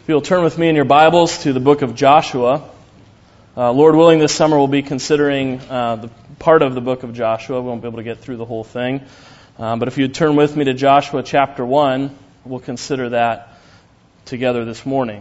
If you'll turn with me in your Bibles to the book of Joshua. Lord willing, this summer we'll be considering the part of the book of Joshua. We won't be able to get through the whole thing. But if you'd turn with me to Joshua chapter 1, we'll consider that together this morning.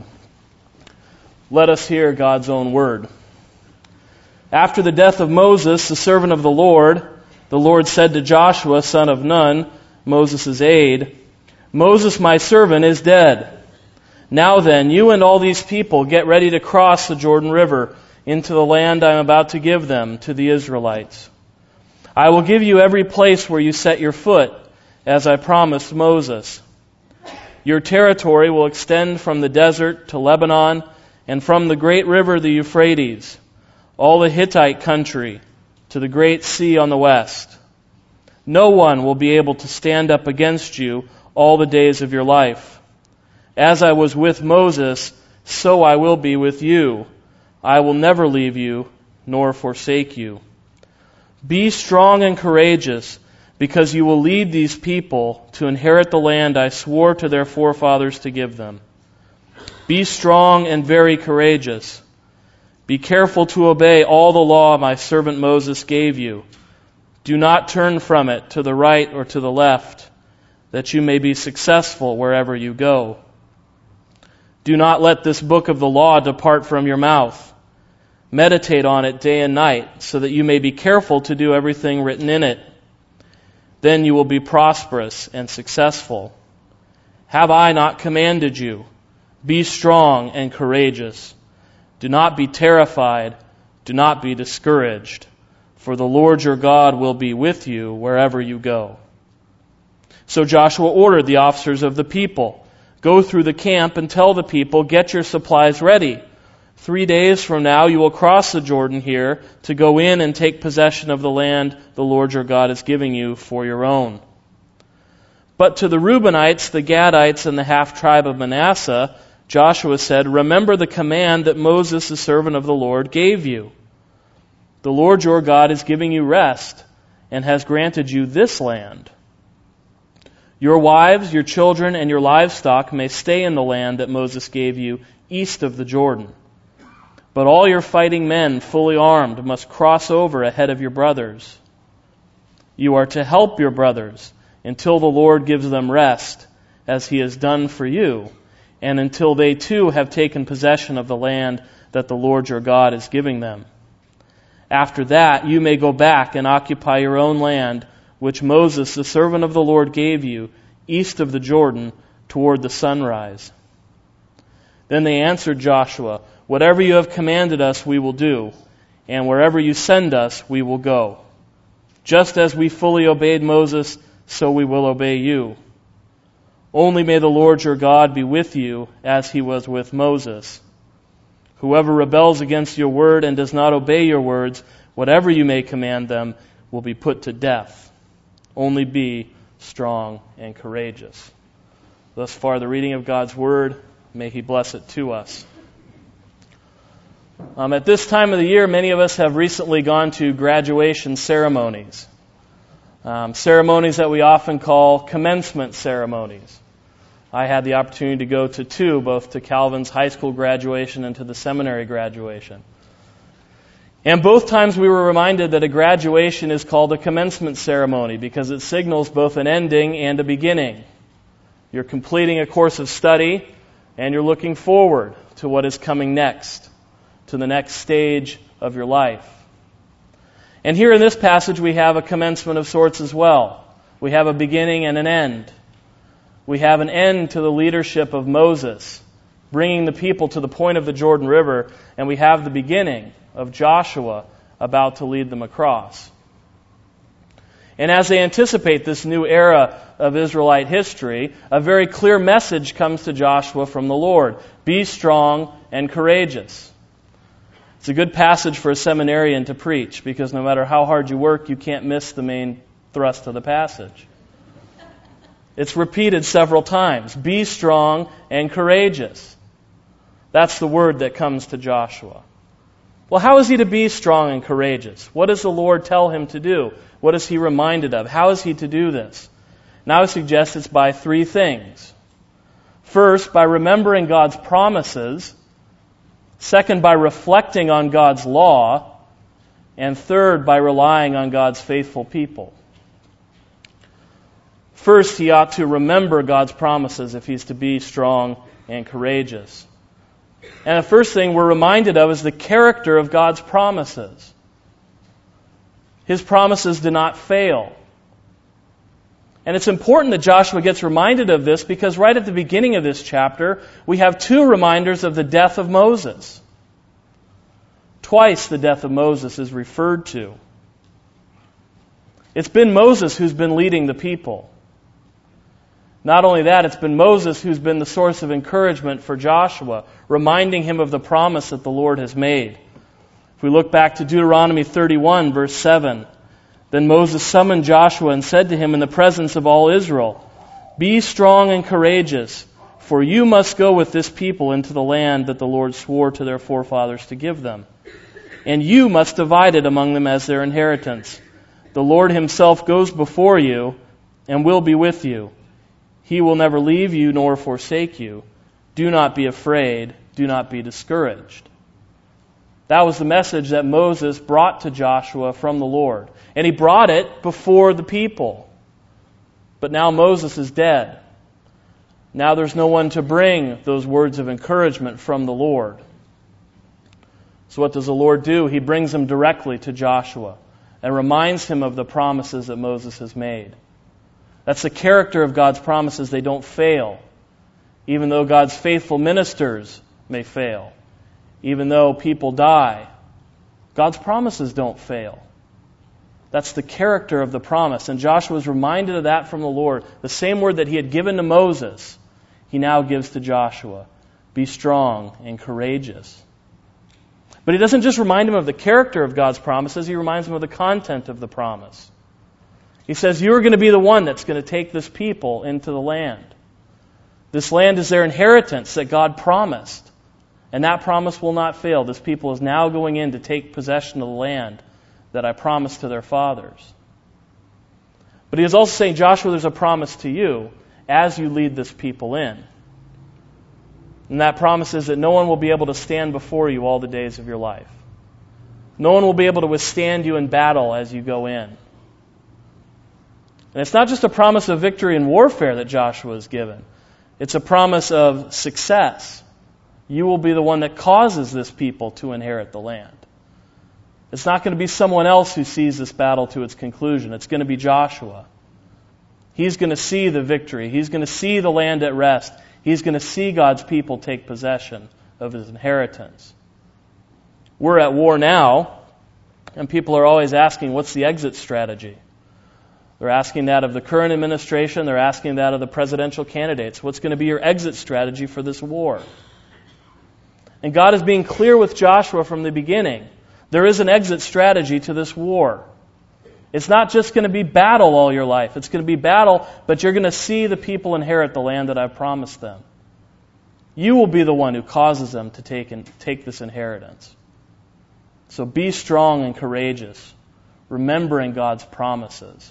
Let us hear God's own word. After the death of Moses, the servant of the Lord said to Joshua, son of Nun, Moses' aide, Moses, my servant, is dead. Now then, you and all these people get ready to cross the Jordan River into the land I am about to give them, to the Israelites. I will give you every place where you set your foot, as I promised Moses. Your territory will extend from the desert to Lebanon, and from the great river, the Euphrates, all the Hittite country, to the great sea on the west. No one will be able to stand up against you all the days of your life. As I was with Moses, so I will be with you. I will never leave you nor forsake you. Be strong and courageous, because you will lead these people to inherit the land I swore to their forefathers to give them. Be strong and very courageous. Be careful to obey all the law my servant Moses gave you. Do not turn from it to the right or to the left, that you may be successful wherever you go. Do not let this book of the law depart from your mouth. Meditate on it day and night, so that you may be careful to do everything written in it. Then you will be prosperous and successful. Have I not commanded you? Be strong and courageous. Do not be terrified. Do not be discouraged. For the Lord your God will be with you wherever you go. So Joshua ordered the officers of the people, go through the camp and tell the people, get your supplies ready. 3 days from now you will cross the Jordan here to go in and take possession of the land the Lord your God is giving you for your own. But to the Reubenites, the Gadites, and the half-tribe of Manasseh, Joshua said, remember the command that Moses, the servant of the Lord, gave you. The Lord your God is giving you rest and has granted you this land. Your wives, your children, and your livestock may stay in the land that Moses gave you east of the Jordan. But all your fighting men, fully armed, must cross over ahead of your brothers. You are to help your brothers until the Lord gives them rest, as He has done for you, and until they too have taken possession of the land that the Lord your God is giving them. After that, you may go back and occupy your own land, which Moses, the servant of the Lord, gave you, east of the Jordan, toward the sunrise. Then they answered Joshua, whatever you have commanded us we will do, and wherever you send us we will go. Just as we fully obeyed Moses, so we will obey you. Only may the Lord your God be with you, as He was with Moses. Whoever rebels against your word and does not obey your words, whatever you may command them, will be put to death. Only be strong and courageous. Thus far, the reading of God's Word. May He bless it to us. At this time of the year, many of us have recently gone to graduation ceremonies. Ceremonies that we often call commencement ceremonies. I had the opportunity to go to two, both to Calvin's high school graduation and to the seminary graduation. And both times we were reminded that a graduation is called a commencement ceremony because it signals both an ending and a beginning. You're completing a course of study and you're looking forward to what is coming next, to the next stage of your life. And here in this passage we have a commencement of sorts as well. We have a beginning and an end. We have an end to the leadership of Moses, bringing the people to the point of the Jordan River, and we have the beginning of Joshua about to lead them across. And as they anticipate this new era of Israelite history, a very clear message comes to Joshua from the Lord. Be strong and courageous. It's a good passage for a seminarian to preach, because no matter how hard you work, you can't miss the main thrust of the passage. It's repeated several times. Be strong and courageous. That's the word that comes to Joshua. Well, how is he to be strong and courageous? What does the Lord tell him to do? What is he reminded of? How is he to do this? Now I suggest it's by three things. First, by remembering God's promises. Second, by reflecting on God's law. And third, by relying on God's faithful people. First, he ought to remember God's promises if he's to be strong and courageous. And the first thing we're reminded of is the character of God's promises. His promises do not fail. And it's important that Joshua gets reminded of this because right at the beginning of this chapter, we have two reminders of the death of Moses. Twice the death of Moses is referred to. It's been Moses who's been leading the people. Not only that, it's been Moses who's been the source of encouragement for Joshua, reminding him of the promise that the Lord has made. If we look back to Deuteronomy 31, verse 7, then Moses summoned Joshua and said to him in the presence of all Israel, "Be strong and courageous, for you must go with this people into the land that the Lord swore to their forefathers to give them. And you must divide it among them as their inheritance. The Lord himself goes before you and will be with you. He will never leave you nor forsake you. Do not be afraid. Do not be discouraged." That was the message that Moses brought to Joshua from the Lord. And he brought it before the people. But now Moses is dead. Now there's no one to bring those words of encouragement from the Lord. So what does the Lord do? He brings them directly to Joshua and reminds him of the promises that Moses has made. That's the character of God's promises. They don't fail. Even though God's faithful ministers may fail. Even though people die, God's promises don't fail. That's the character of the promise. And Joshua is reminded of that from the Lord. The same word that he had given to Moses, he now gives to Joshua. Be strong and courageous. But he doesn't just remind him of the character of God's promises, he reminds him of the content of the promise. He says, you're going to be the one that's going to take this people into the land. This land is their inheritance that God promised. And that promise will not fail. This people is now going in to take possession of the land that I promised to their fathers. But he is also saying, Joshua, there's a promise to you as you lead this people in. And that promise is that no one will be able to stand before you all the days of your life. No one will be able to withstand you in battle as you go in. And it's not just a promise of victory in warfare that Joshua is given. It's a promise of success. You will be the one that causes this people to inherit the land. It's not going to be someone else who sees this battle to its conclusion. It's going to be Joshua. He's going to see the victory. He's going to see the land at rest. He's going to see God's people take possession of his inheritance. We're at war now, and people are always asking, what's the exit strategy? They're asking that of the current administration. They're asking that of the presidential candidates. What's going to be your exit strategy for this war? And God is being clear with Joshua from the beginning. There is an exit strategy to this war. It's not just going to be battle all your life. It's going to be battle, but you're going to see the people inherit the land that I've promised them. You will be the one who causes them to take this inheritance. So be strong and courageous, remembering God's promises.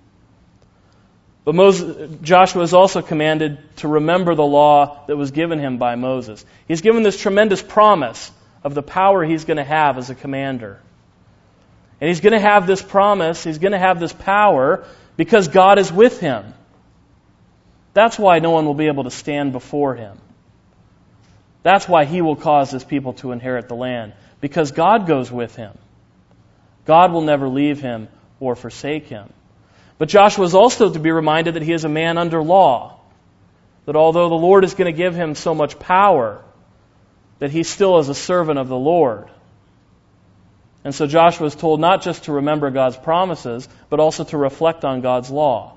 But Joshua is also commanded to remember the law that was given him by Moses. He's given this tremendous promise of the power he's going to have as a commander. And he's going to have this promise, he's going to have this power because God is with him. That's why no one will be able to stand before him. That's why he will cause his people to inherit the land. Because God goes with him. God will never leave him or forsake him. But Joshua is also to be reminded that he is a man under law. That although the Lord is going to give him so much power, that he still is a servant of the Lord. And so Joshua is told not just to remember God's promises, but also to reflect on God's law.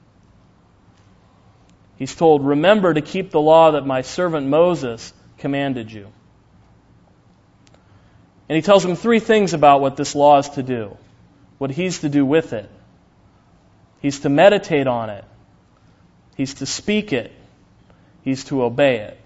He's told, remember to keep the law that my servant Moses commanded you. And he tells him three things about what this law is to do, what he's to do with it. He's to meditate on it. He's to speak it. He's to obey it.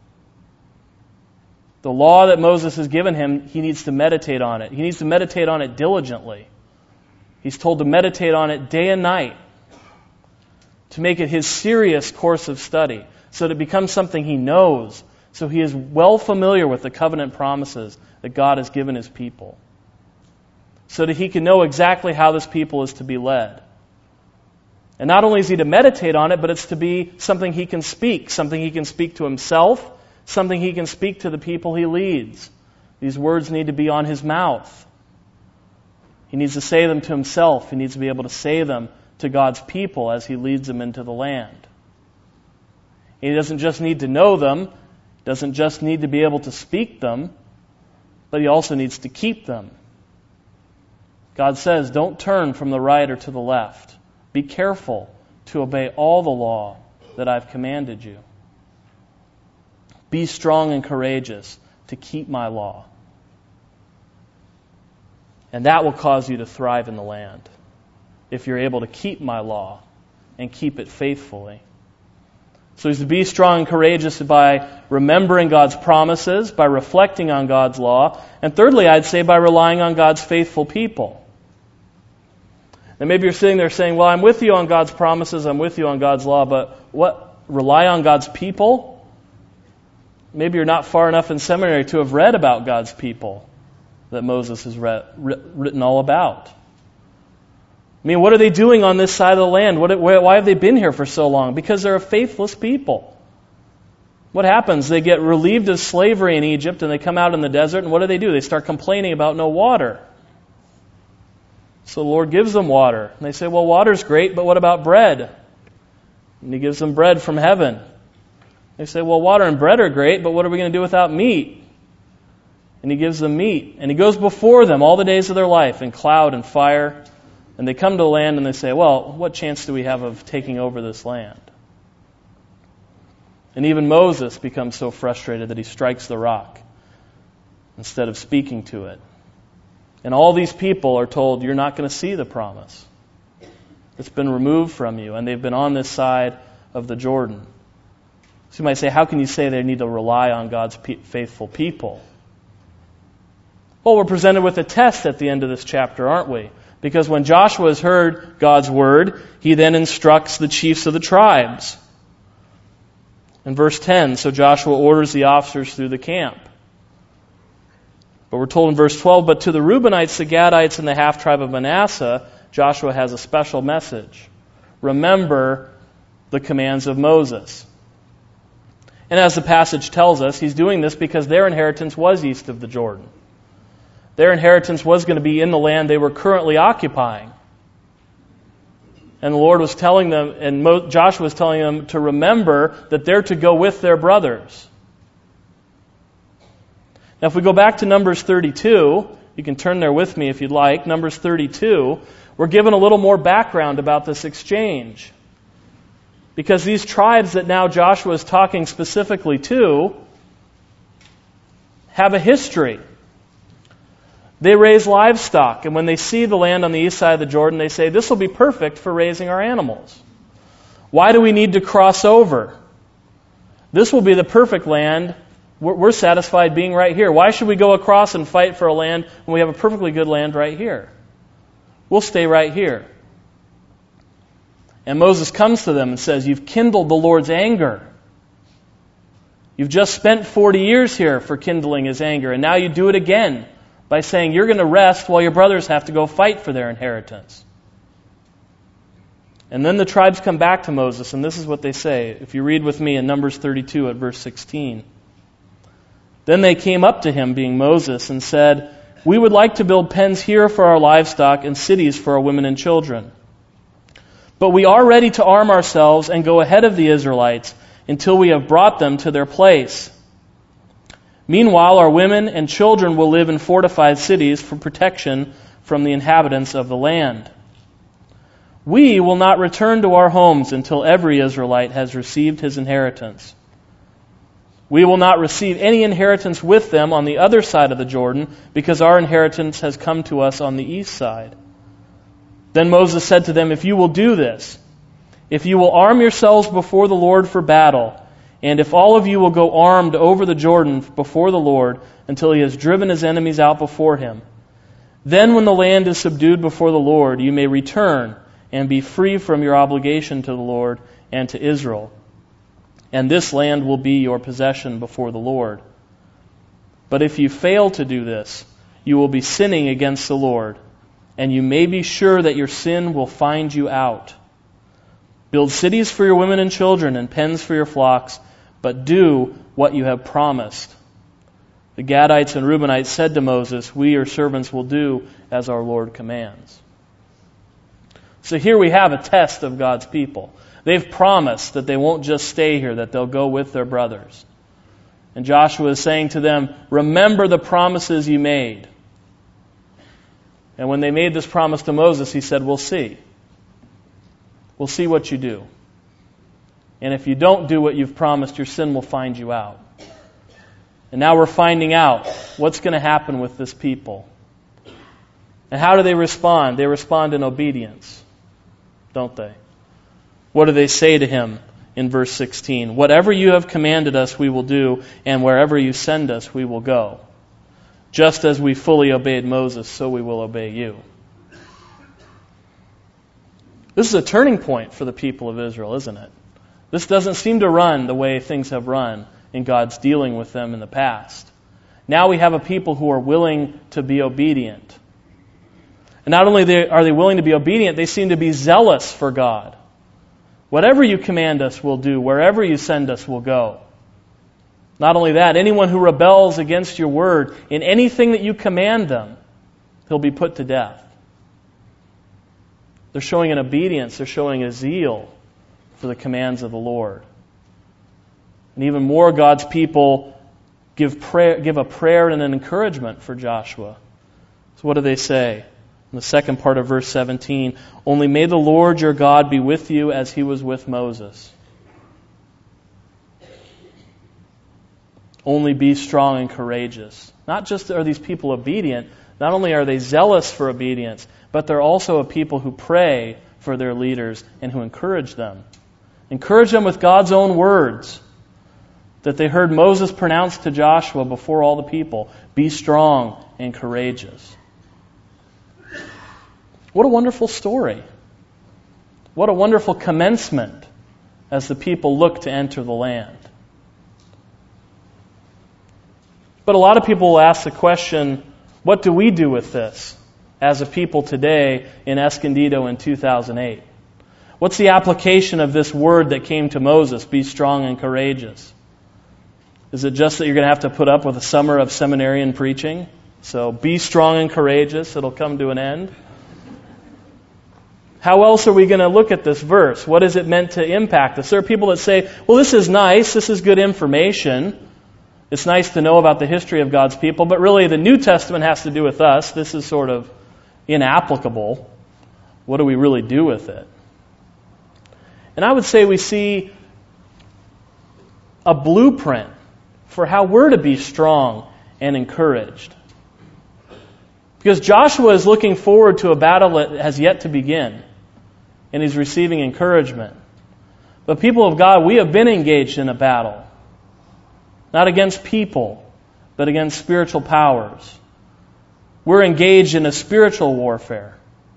The law that Moses has given him, he needs to meditate on it. He needs to meditate on it diligently. He's told to meditate on it day and night, to make it his serious course of study. so that it becomes something he knows, so he is well familiar with the covenant promises that God has given his people, so that he can know exactly how this people is to be led. And not only is he to meditate on it, but it's to be something he can speak to himself, something he can speak to the people he leads. These words need to be on his mouth. He needs to say them to himself. He needs to be able to say them to God's people as he leads them into the land. He doesn't just need to know them, doesn't just need to be able to speak them, but he also needs to keep them. God says, don't turn from the right or to the left. Be careful to obey all the law that I've commanded you. Be strong and courageous to keep my law. And that will cause you to thrive in the land, if you're able to keep my law and keep it faithfully. So he's to be strong and courageous by remembering God's promises, by reflecting on God's law, and thirdly, I'd say by relying on God's faithful people. And maybe you're sitting there saying, well, I'm with you on God's promises, I'm with you on God's law, but what? Rely on God's people? Maybe you're not far enough in seminary to have read about God's people that Moses has written all about. I mean, what are they doing on this side of the land? Why have they been here for so long? Because they're a faithless people. What happens? They get relieved of slavery in Egypt and they come out in the desert, and what do? They start complaining about no water. So the Lord gives them water. And they say, well, water's great, but what about bread? And he gives them bread from heaven. They say, well, water and bread are great, but what are we going to do without meat? And he gives them meat. And he goes before them all the days of their life in cloud and fire. And they come to the land and they say, well, what chance do we have of taking over this land? And even Moses becomes so frustrated that he strikes the rock instead of speaking to it. And all these people are told, you're not going to see the promise. It's been removed from you, and they've been on this side of the Jordan. So you might say, how can you say they need to rely on God's faithful people? Well, we're presented with a test at the end of this chapter, aren't we? Because when Joshua has heard God's word, he then instructs the chiefs of the tribes. In verse 10, so Joshua orders the officers through the camp. But we're told in verse 12, but to the Reubenites, the Gadites, and the half-tribe of Manasseh, Joshua has a special message. Remember the commands of Moses. And as the passage tells us, he's doing this because their inheritance was east of the Jordan. Their inheritance was going to be in the land they were currently occupying. And the Lord was telling them, and Joshua was telling them to remember that they're to go with their brothers. Now if we go back to Numbers 32, you can turn there with me if you'd like, Numbers 32, we're given a little more background about this exchange. Because these tribes that now Joshua is talking specifically to have a history. They raise livestock, and when they see the land on the east side of the Jordan, they say, this will be perfect for raising our animals. Why do we need to cross over? This will be the perfect land. We're satisfied being right here. Why should we go across and fight for a land when we have a perfectly good land right here? We'll stay right here. And Moses comes to them and says, you've kindled the Lord's anger. You've just spent 40 years here for kindling his anger, and now you do it again by saying you're going to rest while your brothers have to go fight for their inheritance. And then the tribes come back to Moses, and this is what they say. If you read with me in Numbers 32 at verse 16. Then they came up to him, being Moses, and said, we would like to build pens here for our livestock and cities for our women and children. But we are ready to arm ourselves and go ahead of the Israelites until we have brought them to their place. Meanwhile, our women and children will live in fortified cities for protection from the inhabitants of the land. We will not return to our homes until every Israelite has received his inheritance. We will not receive any inheritance with them on the other side of the Jordan, because our inheritance has come to us on the east side. Then Moses said to them, if you will do this, if you will arm yourselves before the Lord for battle, and if all of you will go armed over the Jordan before the Lord until he has driven his enemies out before him, then when the land is subdued before the Lord, you may return and be free from your obligation to the Lord and to Israel. and this land will be your possession before the Lord. But if you fail to do this, you will be sinning against the Lord, and you may be sure that your sin will find you out. Build cities for your women and children and pens for your flocks, but do what you have promised." The Gadites and Reubenites said to Moses, "We, your servants, will do as our Lord commands." So here we have a test of God's people. They've promised that they won't just stay here, that they'll go with their brothers. And Joshua is saying to them, remember the promises you made. And when they made this promise to Moses, he said, we'll see. We'll see what you do. And if you don't do what you've promised, your sin will find you out. And now we're finding out what's going to happen with this people. And how do they respond? They respond in obedience, don't they? What do they say to him in verse 16? "Whatever you have commanded us, we will do, and wherever you send us, we will go. Just as we fully obeyed Moses, so we will obey you." This is a turning point for the people of Israel, isn't it? This doesn't seem to run the way things have run in God's dealing with them in the past. Now we have a people who are willing to be obedient. And not only are they willing to be obedient, they seem to be zealous for God. Whatever you command us, we'll do. Wherever you send us, we'll go. Not only that, anyone who rebels against your word in anything that you command them, he'll be put to death. They're showing an obedience. They're showing a zeal for the commands of the Lord. And even more, God's people give a prayer and an encouragement for Joshua. So what do they say? In the second part of verse 17, "Only may the Lord your God be with you as he was with Moses." Only be strong and courageous. Not just are these people obedient, not only are they zealous for obedience, but they're also a people who pray for their leaders and who encourage them. Encourage them with God's own words that they heard Moses pronounce to Joshua before all the people. Be strong and courageous. What a wonderful story. What a wonderful commencement as the people look to enter the land. But a lot of people will ask the question, what do we do with this as a people today in Escondido in 2008? What's the application of this word that came to Moses, be strong and courageous? Is it just that you're going to have to put up with a summer of seminarian preaching? So be strong and courageous, it'll come to an end. How else are we going to look at this verse? What is it meant to impact us? There are people that say, well, this is nice, this is good information. It's nice to know about the history of God's people, but really the New Testament has to do with us. This is sort of inapplicable. What do we really do with it? And I would say we see a blueprint for how we're to be strong and encouraged. Because Joshua is looking forward to a battle that has yet to begin, and he's receiving encouragement. But people of God, we have been engaged in a battle. Not against people, but against spiritual powers. We're engaged in a spiritual warfare.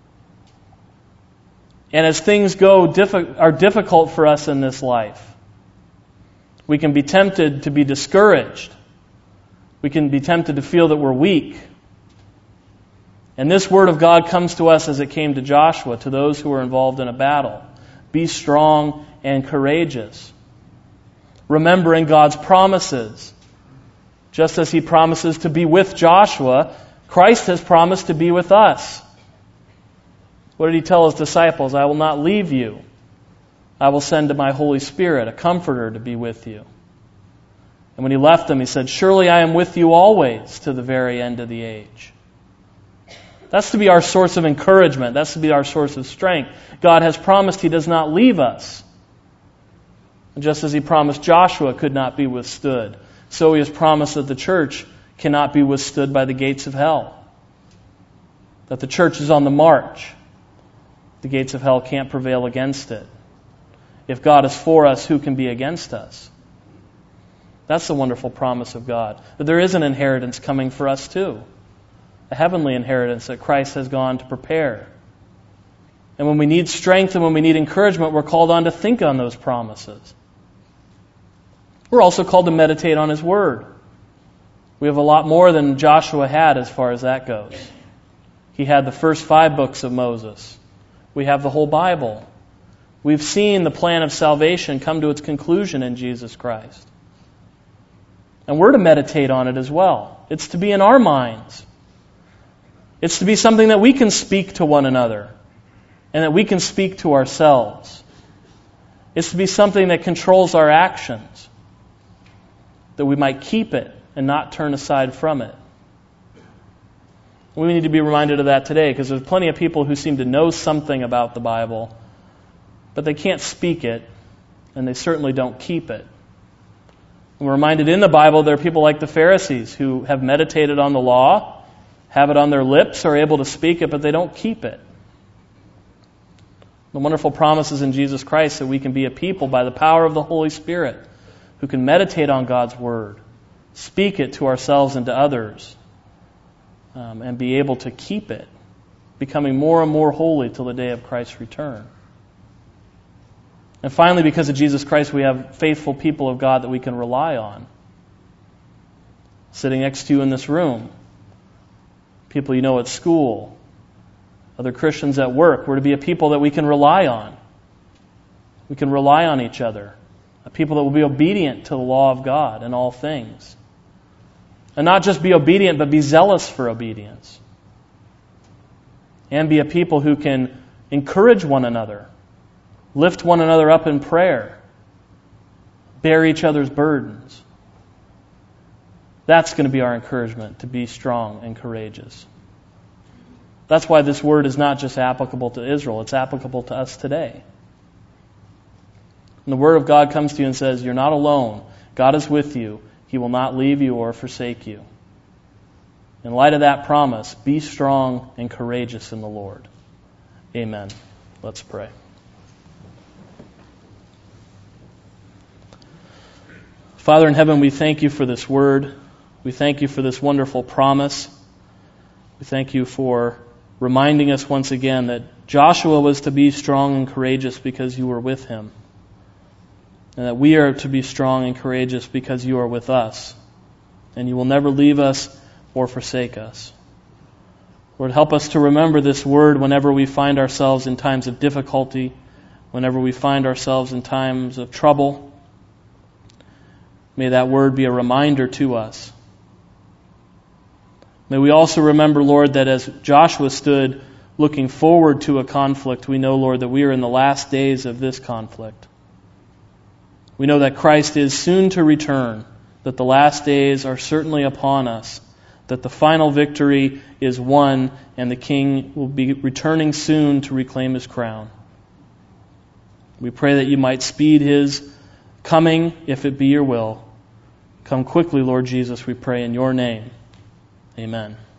And as things are difficult for us in this life, we can be tempted to be discouraged. We can be tempted to feel that we're weak. And this word of God comes to us as it came to Joshua, to those who are involved in a battle. Be strong and courageous. Remembering God's promises. Just as He promises to be with Joshua, Christ has promised to be with us. What did He tell His disciples? I will not leave you. I will send my Holy Spirit, a comforter, to be with you. And when He left them, He said, surely I am with you always to the very end of the age. That's to be our source of encouragement. That's to be our source of strength. God has promised He does not leave us. And just as He promised Joshua could not be withstood, so He has promised that the church cannot be withstood by the gates of hell. That the church is on the march. The gates of hell can't prevail against it. If God is for us, who can be against us? That's the wonderful promise of God. That there is an inheritance coming for us too. A heavenly inheritance that Christ has gone to prepare. And when we need strength and when we need encouragement, we're called on to think on those promises. We're also called to meditate on His Word. We have a lot more than Joshua had as far as that goes. He had the first 5 books of Moses. We have the whole Bible. We've seen the plan of salvation come to its conclusion in Jesus Christ. And we're to meditate on it as well. It's to be in our minds. It's to be something that we can speak to one another and that we can speak to ourselves. It's to be something that controls our actions, that we might keep it and not turn aside from it. We need to be reminded of that today, because there's plenty of people who seem to know something about the Bible, but they can't speak it, and they certainly don't keep it. And we're reminded in the Bible there are people like the Pharisees who have meditated on the law, have it on their lips, are able to speak it, but they don't keep it. The wonderful promises in Jesus Christ that we can be a people by the power of the Holy Spirit who can meditate on God's Word, speak it to ourselves and to others, and be able to keep it, becoming more and more holy till the day of Christ's return. And finally, because of Jesus Christ, we have faithful people of God that we can rely on. Sitting next to you in this room, people you know at school, other Christians at work. We're to be a people that we can rely on. We can rely on each other. A people that will be obedient to the law of God in all things. And not just be obedient, but be zealous for obedience. And be a people who can encourage one another, lift one another up in prayer, bear each other's burdens. That's going to be our encouragement, to be strong and courageous. That's why this word is not just applicable to Israel, it's applicable to us today. And the Word of God comes to you and says, you're not alone. God is with you. He will not leave you or forsake you. In light of that promise, be strong and courageous in the Lord. Amen. Let's pray. Father in heaven, we thank you for this word. We thank you for this wonderful promise. We thank you for reminding us once again that Joshua was to be strong and courageous because you were with him. And that we are to be strong and courageous because you are with us. And you will never leave us or forsake us. Lord, help us to remember this word whenever we find ourselves in times of difficulty, whenever we find ourselves in times of trouble. May that word be a reminder to us. May we also remember, Lord, that as Joshua stood looking forward to a conflict, we know, Lord, that we are in the last days of this conflict. We know that Christ is soon to return, that the last days are certainly upon us, that the final victory is won, and the King will be returning soon to reclaim his crown. We pray that you might speed his coming, if it be your will. Come quickly, Lord Jesus, we pray in your name. Amen.